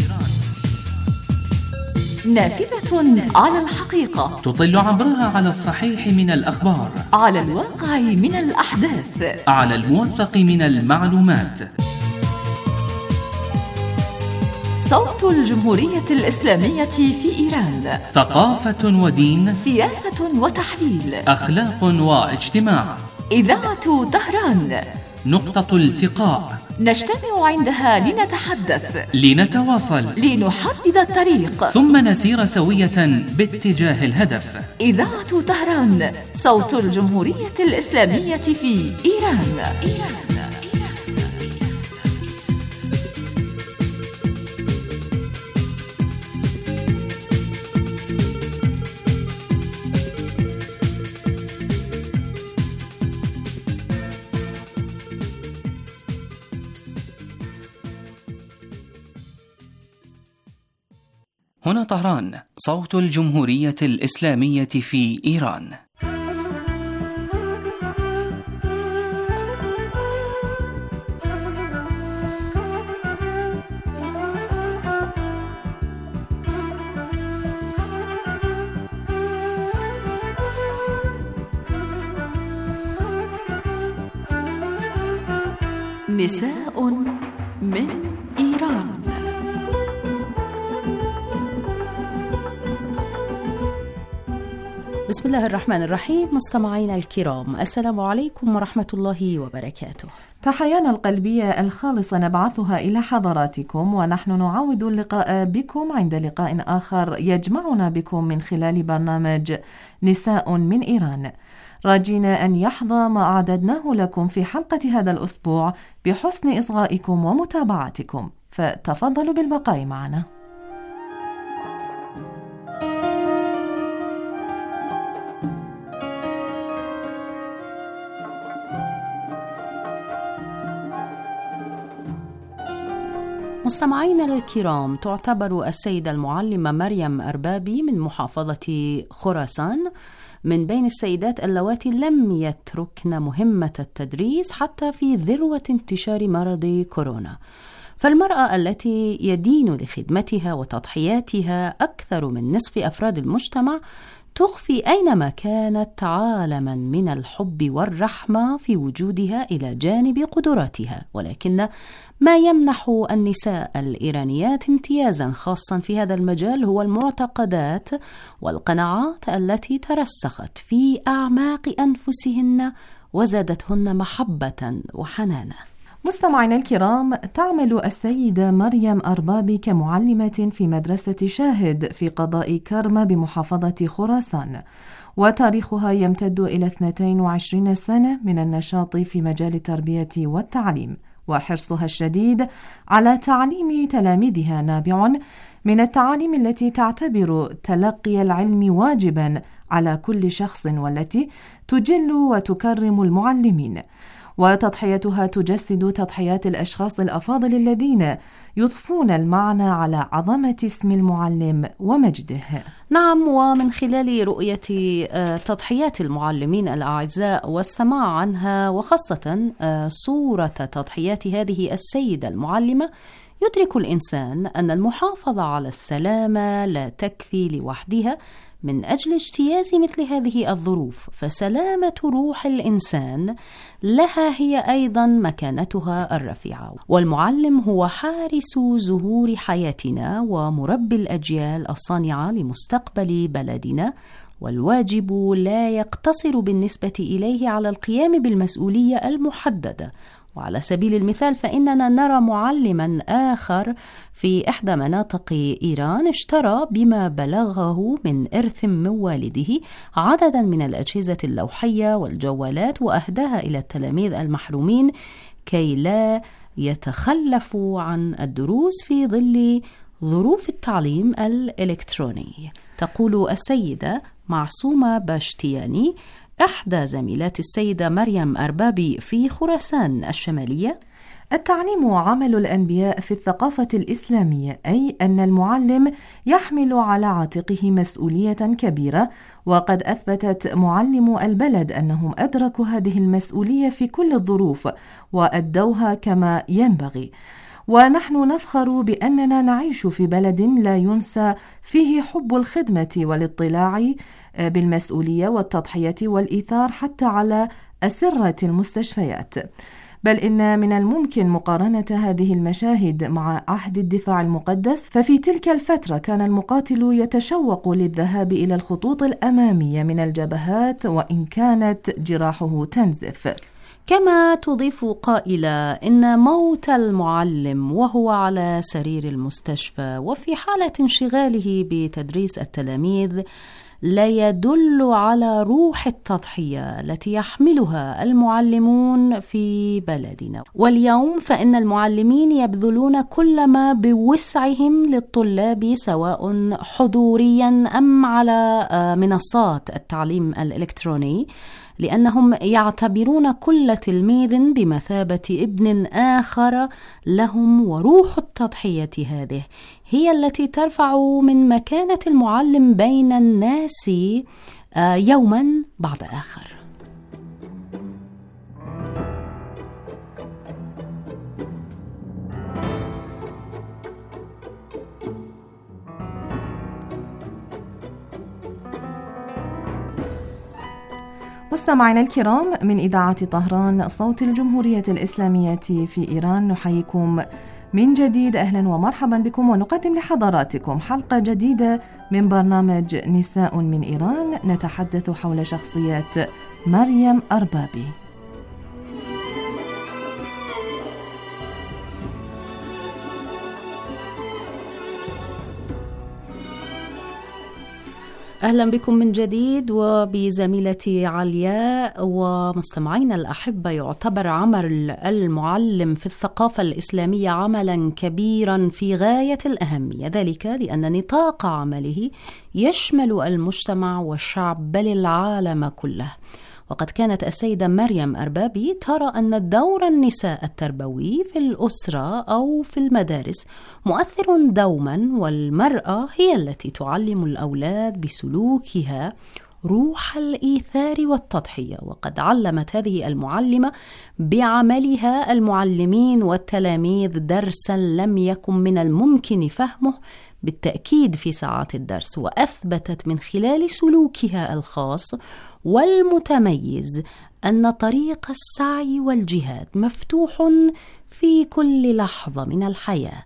نافذة على الحقيقة، تطل عبرها على الصحيح من الأخبار، على الواقع من الأحداث، على الموثق من المعلومات. صوت الجمهورية الإسلامية في إيران، ثقافة ودين، سياسة وتحليل، أخلاق واجتماع. إذاعة طهران، نقطة التقاء، نجتمع عندها لنتحدث، لنتواصل، لنحدد الطريق، ثم نسير سوية باتجاه الهدف. إذاعة طهران، صوت الجمهورية الإسلامية في إيران. هنا طهران، صوت الجمهورية الإسلامية في إيران. نساء من إيران. بسم الله الرحمن الرحيم. مستمعينا الكرام، السلام عليكم ورحمة الله وبركاته. تحيانا القلبية الخالصة نبعثها إلى حضراتكم، ونحن نعود اللقاء بكم عند لقاء آخر يجمعنا بكم من خلال برنامج نساء من إيران، راجين أن يحظى ما أعددناه لكم في حلقة هذا الأسبوع بحسن إصغائكم ومتابعتكم، فتفضلوا بالبقاء معنا. مستمعينا الكرام، تعتبر السيدة المعلمة مريم أربابي من محافظة خراسان من بين السيدات اللواتي لم يتركن مهمة التدريس حتى في ذروة انتشار مرض كورونا. فالمرأة التي يدين لخدمتها وتضحياتها أكثر من نصف أفراد المجتمع تخفي أينما كانت عالما من الحب والرحمة في وجودها إلى جانب قدراتها، ولكن ما يمنح النساء الإيرانيات امتيازا خاصا في هذا المجال هو المعتقدات والقناعات التي ترسخت في أعماق أنفسهن وزادتهن محبة وحنانا. مستمعينا الكرام، تعمل السيدة مريم أربابي كمعلمة في مدرسة شاهد في قضاء كرم بمحافظة خراسان، وتاريخها يمتد إلى 22 سنة من النشاط في مجال التربية والتعليم، وحرصها الشديد على تعليم تلاميذها نابع من التعاليم التي تعتبر تلقي العلم واجبا على كل شخص، والتي تجل وتكرم المعلمين، وتضحيتها تجسد تضحيات الأشخاص الأفاضل الذين يضفون المعنى على عظمة اسم المعلم ومجده. نعم، ومن خلال رؤية تضحيات المعلمين الأعزاء والسماع عنها، وخاصة صورة تضحيات هذه السيدة المعلمة، يدرك الإنسان أن المحافظة على السلامة لا تكفي لوحدها من أجل اجتياز مثل هذه الظروف، فسلامة روح الإنسان لها هي أيضا مكانتها الرفيعة، والمعلم هو حارس زهور حياتنا ومربي الأجيال الصانعة لمستقبل بلدنا، والواجب لا يقتصر بالنسبة إليه على القيام بالمسؤولية المحددة. وعلى سبيل المثال فإننا نرى معلما آخر في إحدى مناطق إيران اشترى بما بلغه من إرث من والده عددا من الأجهزة اللوحية والجوالات، وأهداها إلى التلاميذ المحرومين كي لا يتخلفوا عن الدروس في ظل ظروف التعليم الإلكتروني. تقول السيدة معصومة باشتياني: إحدى زميلات السيدة مريم أربابي في خراسان الشمالية: التعليم عمل الأنبياء في الثقافة الإسلامية، أي أن المعلم يحمل على عاتقه مسؤولية كبيرة، وقد أثبتت معلمو البلد أنهم أدركوا هذه المسؤولية في كل الظروف وأدوها كما ينبغي. ونحن نفخر بأننا نعيش في بلد لا ينسى فيه حب الخدمة والاطلاع بالمسؤولية والتضحية والإيثار حتى على أسرة المستشفيات. بل إن من الممكن مقارنة هذه المشاهد مع عهد الدفاع المقدس، ففي تلك الفترة كان المقاتل يتشوق للذهاب إلى الخطوط الأمامية من الجبهات وإن كانت جراحه تنزف. كما تضيف قائلة إن موت المعلم وهو على سرير المستشفى وفي حالة انشغاله بتدريس التلاميذ لا يدل على روح التضحية التي يحملها المعلمون في بلدنا. واليوم فإن المعلمين يبذلون كل ما بوسعهم للطلاب، سواء حضوريا أم على منصات التعليم الإلكتروني، لأنهم يعتبرون كل تلميذ بمثابة ابن آخر لهم، وروح التضحية هذه هي التي ترفع من مكانة المعلم بين الناس يوما بعد آخر. مستمعينا الكرام، من إذاعة طهران صوت الجمهورية الإسلامية في إيران نحييكم من جديد. أهلا ومرحبا بكم، ونقدم لحضراتكم حلقة جديدة من برنامج نساء من إيران، نتحدث حول شخصية مريم أربابي. أهلا بكم من جديد وبزميلتي علياء. ومستمعين الأحبة، يعتبر عمل المعلم في الثقافة الإسلامية عملا كبيرا في غاية الأهمية، ذلك لأن نطاق عمله يشمل المجتمع والشعب بل العالم كله. وقد كانت السيدة مريم أربابي ترى أن دور النساء التربوي في الأسرة أو في المدارس مؤثر دوما، والمرأة هي التي تعلم الأولاد بسلوكها روح الإيثار والتضحية. وقد علمت هذه المعلمة بعملها المعلمين والتلاميذ درسا لم يكن من الممكن فهمه بالتأكيد في ساعات الدرس، وأثبتت من خلال سلوكها الخاص والمتميز أن طريق السعي والجهاد مفتوح في كل لحظة من الحياة.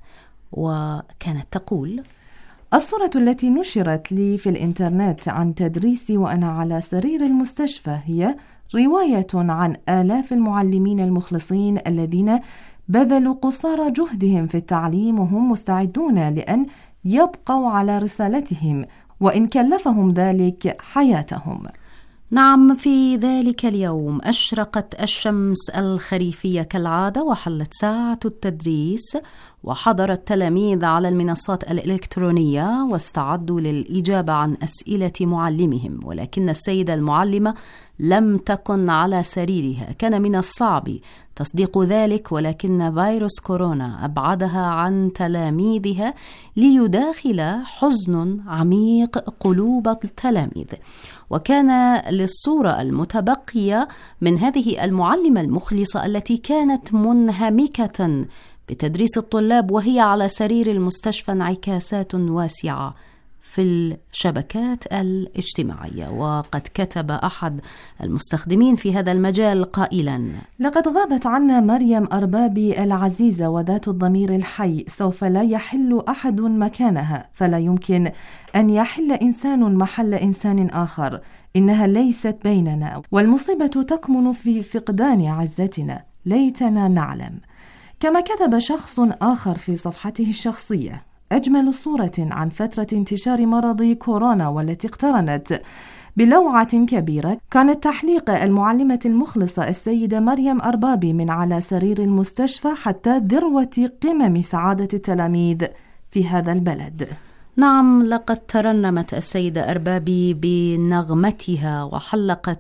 وكانت تقول: الصورة التي نشرت لي في الإنترنت عن تدريسي وأنا على سرير المستشفى هي رواية عن آلاف المعلمين المخلصين الذين بذلوا قصارى جهدهم في التعليم، وهم مستعدون لأن يبقوا على رسالتهم وإن كلفهم ذلك حياتهم. نعم، في ذلك اليوم أشرقت الشمس الخريفية كالعادة، وحلت ساعة التدريس، وحضر التلاميذ على المنصات الإلكترونية واستعدوا للإجابة عن أسئلة معلمهم. ولكن السيدة المعلمة لم تكن على سريرها. كان من الصعب تصديق ذلك، ولكن فيروس كورونا أبعدها عن تلاميذها ليداخل حزن عميق قلوب التلاميذ. وكان للصورة المتبقية من هذه المعلمة المخلصة التي كانت منهمكة بتدريس الطلاب وهي على سرير المستشفى انعكاسات واسعة في الشبكات الاجتماعية. وقد كتب أحد المستخدمين في هذا المجال قائلا: لقد غابت عنا مريم أربابي العزيزة وذات الضمير الحي، سوف لا يحل أحد مكانها، فلا يمكن أن يحل إنسان محل إنسان آخر. إنها ليست بيننا، والمصيبة تكمن في فقدان عزتنا، ليتنا نعلم. كما كتب شخص آخر في صفحته الشخصية: أجمل صورة عن فترة انتشار مرض كورونا والتي اقترنت بلوعة كبيرة كانت تحليق المعلمة المخلصة السيدة مريم أربابي من على سرير المستشفى حتى ذروة قمم سعادة التلاميذ في هذا البلد. نعم، لقد ترنمت السيدة أربابي بنغمتها وحلقت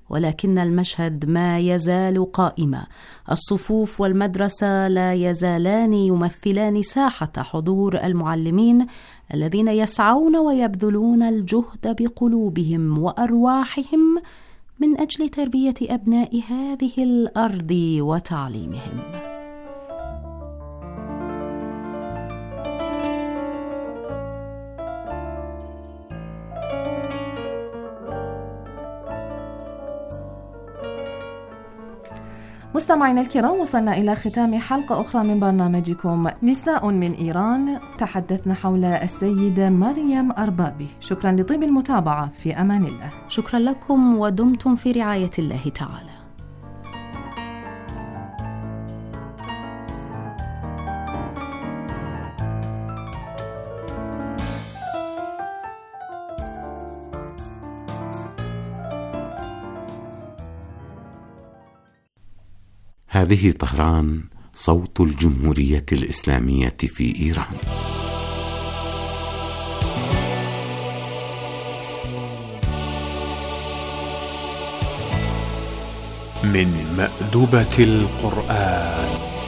ولكن المشهد ما يزال قائما. الصفوف والمدرسة لا يزالان يمثلان ساحة حضور المعلمين الذين يسعون ويبذلون الجهد بقلوبهم وأرواحهم من أجل تربية أبناء هذه الأرض وتعليمهم. مستمعينا الكرام، وصلنا إلى ختام حلقة أخرى من برنامجكم نساء من إيران. تحدثنا حول السيدة مريم أربابي. شكرا لطيب المتابعة، في أمان الله. شكرا لكم ودمتم في رعاية الله تعالى. هذه طهران، صوت الجمهورية الإسلامية في إيران. من مأدبة القرآن.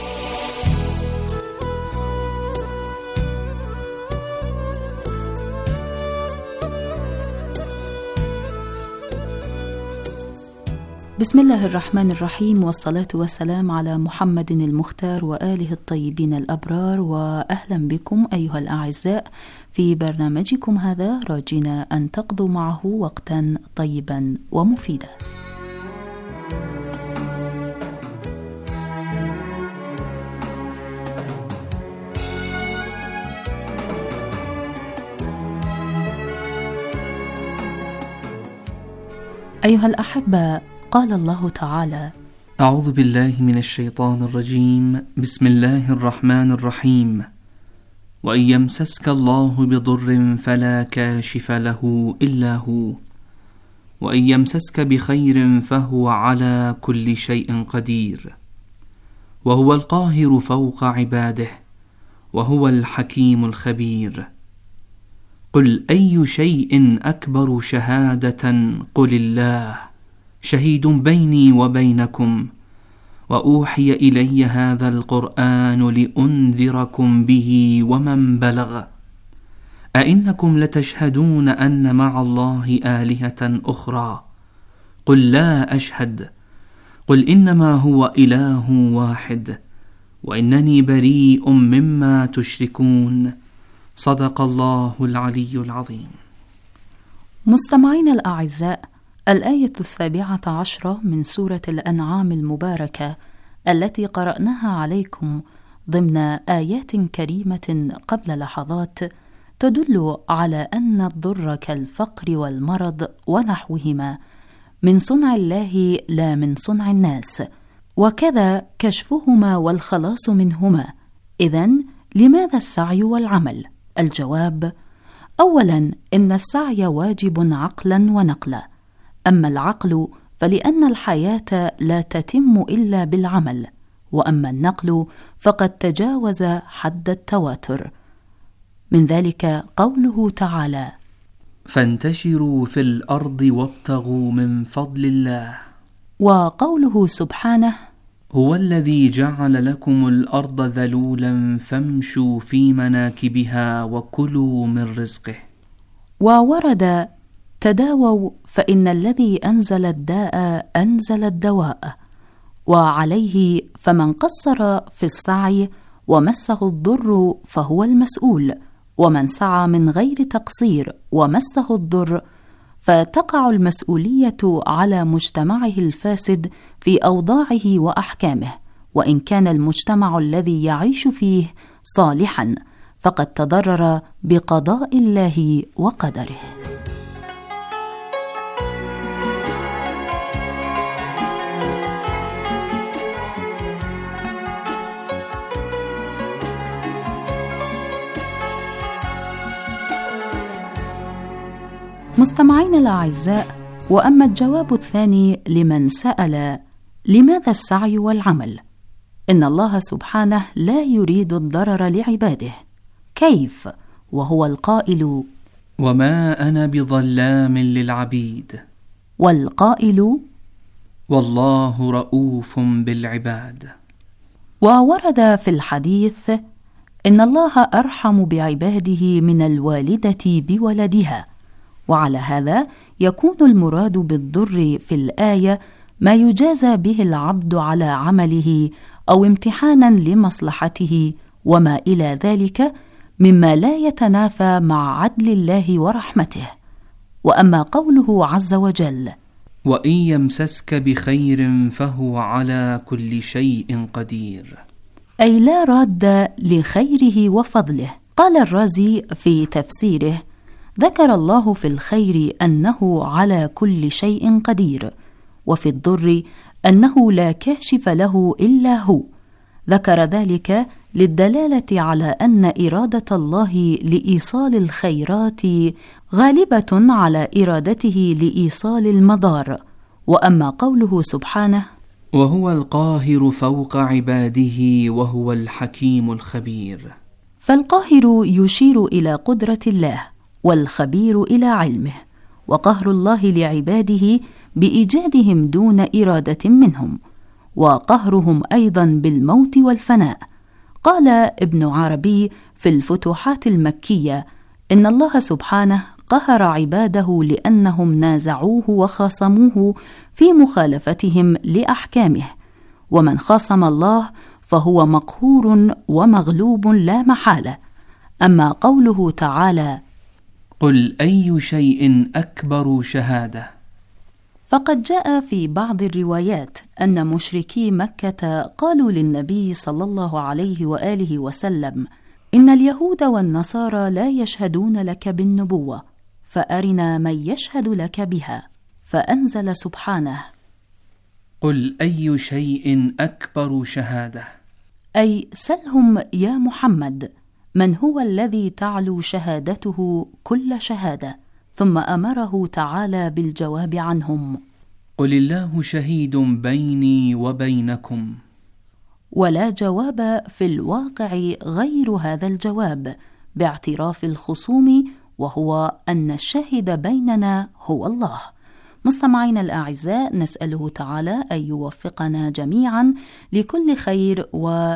بسم الله الرحمن الرحيم، والصلاة والسلام على محمد المختار وآله الطيبين الأبرار. وأهلا بكم أيها الأعزاء في برنامجكم هذا، راجين أن تقضوا معه وقتا طيبا ومفيدا. أيها الأحبة، قال الله تعالى: أعوذ بالله من الشيطان الرجيم، بسم الله الرحمن الرحيم. وإن يمسسك الله بضر فلا كاشف له إلا هو، وإن يمسسك بخير فهو على كل شيء قدير، وهو القاهر فوق عباده، وهو الحكيم الخبير. قل أي شيء أكبر شهادة؟ قل الله، شهيد بيني وبينكم، وأوحي إلي هذا القرآن لأنذركم به ومن بلغ. أئنكم لتشهدون أن مع الله آلهة أخرى؟ قل لا أشهد. قل إنما هو إله واحد، وإنني بريء مما تشركون. صدق الله العلي العظيم. مستمعين الأعزاء، الآية 17 من سورة الأنعام المباركة التي قرأناها عليكم ضمن آيات كريمة قبل لحظات تدل على أن الضر كالفقر والمرض ونحوهما من صنع الله لا من صنع الناس، وكذا كشفهما والخلاص منهما. إذن لماذا السعي والعمل؟ الجواب: أولا، إن السعي واجب عقلا ونقلا. أما العقل فلأن الحياة لا تتم إلا بالعمل، وأما النقل فقد تجاوز حد التواتر. من ذلك قوله تعالى: فانتشروا في الأرض وابتغوا من فضل الله. وقوله سبحانه: هو الذي جعل لكم الأرض ذلولا فامشوا في مناكبها وكلوا من رزقه. وورد: تداووا فإن الذي أنزل الداء أنزل الدواء. وعليه فمن قصر في السعي ومسه الضر فهو المسؤول، ومن سعى من غير تقصير ومسه الضر فتقع المسؤولية على مجتمعه الفاسد في أوضاعه وأحكامه، وإن كان المجتمع الذي يعيش فيه صالحا فقد تضرر بقضاء الله وقدره. مستمعينا الأعزاء، وأما الجواب الثاني لمن سأل لماذا السعي والعمل؟ إن الله سبحانه لا يريد الضرر لعباده. كيف وهو القائل: وما أنا بظلام للعبيد. والقائل: والله رؤوف بالعباد. وورد في الحديث إن الله أرحم بعباده من الوالدة بولدها، وعلى هذا يكون المراد بالضر في الآية ما يجازى به العبد على عمله أو امتحانا لمصلحته وما إلى ذلك مما لا يتنافى مع عدل الله ورحمته. وأما قوله عز وجل: وإن يمسسك بخير فهو على كل شيء قدير، أي لا راد لخيره وفضله. قال الرازي في تفسيره: ذكر الله في الخير أنه على كل شيء قدير، وفي الضر أنه لا كاشف له إلا هو. ذكر ذلك للدلالة على أن إرادة الله لإيصال الخيرات غالبة على إرادته لإيصال المضار. وأما قوله سبحانه: وهو القاهر فوق عباده وهو الحكيم الخبير، فالقاهر يشير إلى قدرة الله، والخبير إلى علمه، وقهر الله لعباده بإيجادهم دون إرادة منهم، وقهرهم أيضا بالموت والفناء. قال ابن عربي في الفتوحات المكية إن الله سبحانه قهر عباده لأنهم نازعوه وخاصموه في مخالفتهم لأحكامه، ومن خاصم الله فهو مقهور ومغلوب لا محالة. أما قوله تعالى: قل أي شيء أكبر شهادة، فقد جاء في بعض الروايات أن مشركي مكة قالوا للنبي صلى الله عليه وآله وسلم: إن اليهود والنصارى لا يشهدون لك بالنبوة، فأرنا من يشهد لك بها. فأنزل سبحانه: قل أي شيء أكبر شهادة، أي سلهم يا محمد من هو الذي تعلو شهادته كل شهادة. ثم أمره تعالى بالجواب عنهم: قل الله شهيد بيني وبينكم. ولا جواب في الواقع غير هذا الجواب باعتراف الخصوم، وهو أن الشاهد بيننا هو الله. مستمعين الأعزاء، نسأله تعالى أن يوفقنا جميعا لكل خير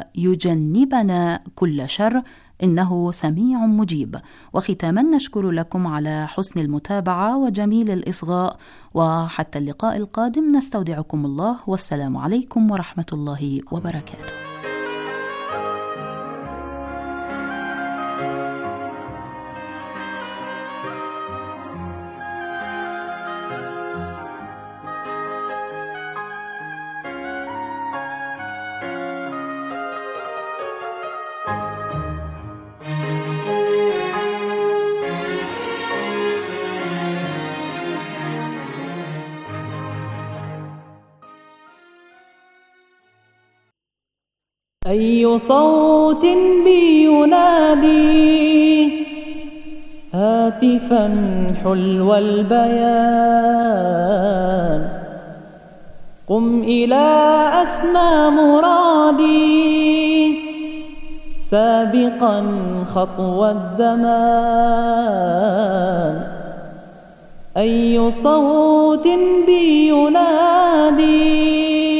ويجنبنا كل شر، إنه سميع مجيب. وختاما نشكر لكم على حسن المتابعة وجميل الإصغاء، وحتى اللقاء القادم نستودعكم الله، والسلام عليكم ورحمة الله وبركاته. أي صوت بي ينادي هاتفا حلو البيان، قم إلى أسمى مرادي سابقا خطوى الزمان. أي صوت بي ينادي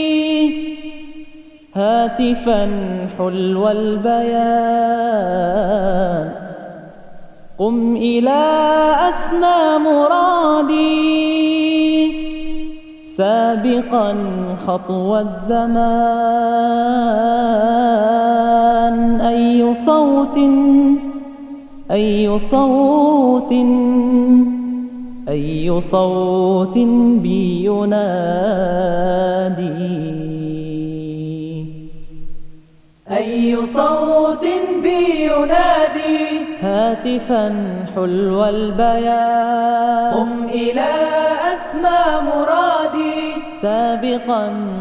هاتفا حلو البيان، قم إلى أسمى مرادي سابقا خطوى الزمان. أي صوت أي صوت أي صوت بي ينادي، أي صوت بي ينادي هاتفا حلو البيان، قم إلى أسمى مرادي سابقا